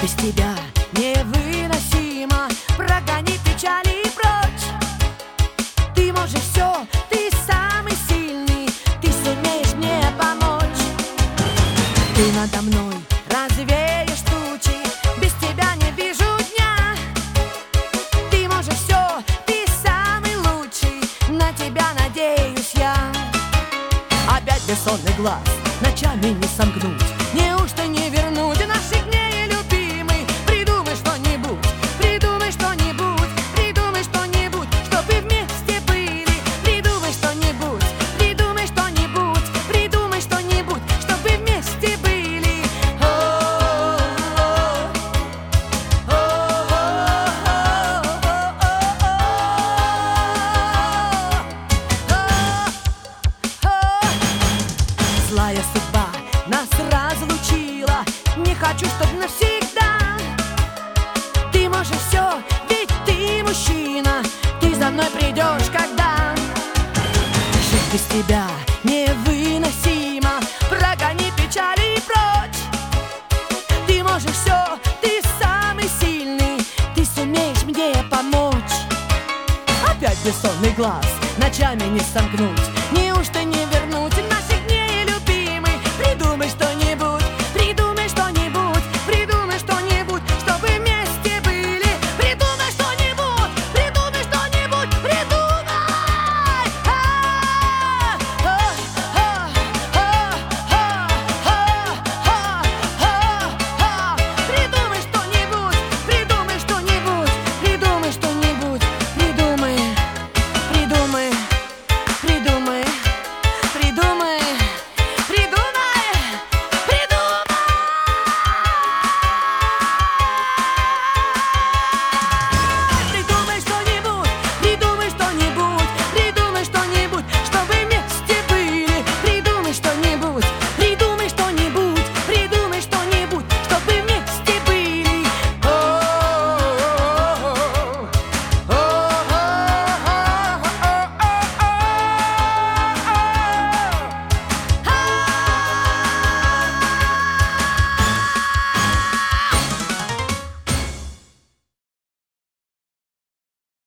без тебя невыносимо. Прогони печали прочь. Ты можешь все, ты самый сильный, ты сумеешь мне помочь. Ты надо мной развеешь тучи, без тебя не вижу дня. Ты можешь все, ты самый лучший, на тебя надеюсь я. Опять бессонный глаз, ночами не сомкнуть. Неужто не вернуть наших дней, любимый? Придумай что-нибудь, придумай что-нибудь, придумай что-нибудь, чтобы вместе были. Придумай что-нибудь, придумай что-нибудь, придумай что-нибудь, чтобы вместе были. Злая судьба нас разлучила, не хочу, чтоб навсегда. Ты можешь все, ведь ты мужчина, ты за мной придешь, когда. Жить без тебя невыносимо, прогони печали прочь. Ты можешь все, ты самый сильный, ты сумеешь мне помочь. Опять бессонный глаз, ночами не сомкнуть. Неужто не вернуть